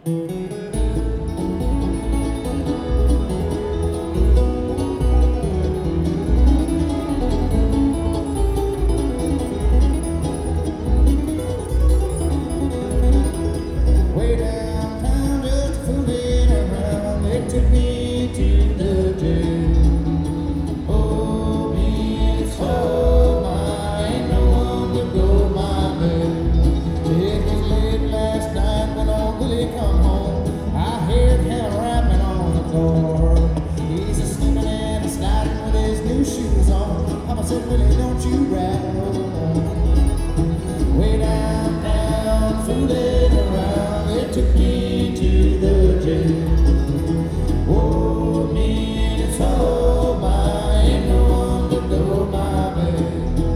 Way downtown, just fooling around, they took me to the jail. Oh, me, it's all mine, ain't no one to go my bail. It was late last night when old Willie come home. I heard him rapping on the door. He's a slipping and a sliding with his new shoes on. Papa said, Willie, don't you rap no more. Way downtown, fooling around, they took me to the jail. Oh, me and it's all mine, ain't no one to go my bail.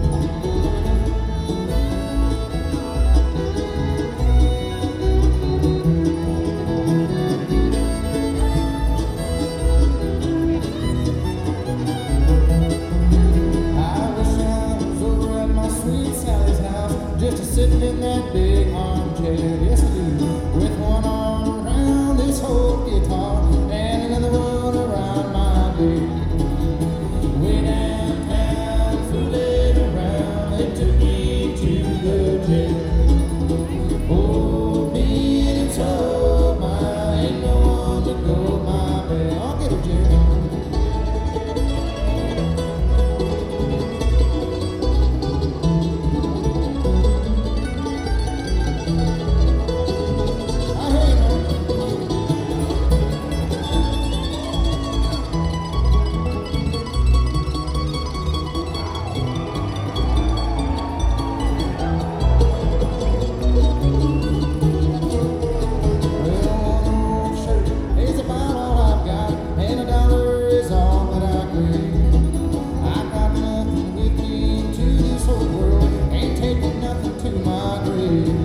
I wish I was over at my sweet Sally's house, just sitting in that big armchair. Yes, I do. With one arm around this whole guitar and another one around my bed. Way downtown, fooling around, they took me to the jail. Oh, me and it's all mine, ain't no one to go my bail. I'll get a jail. To my grave.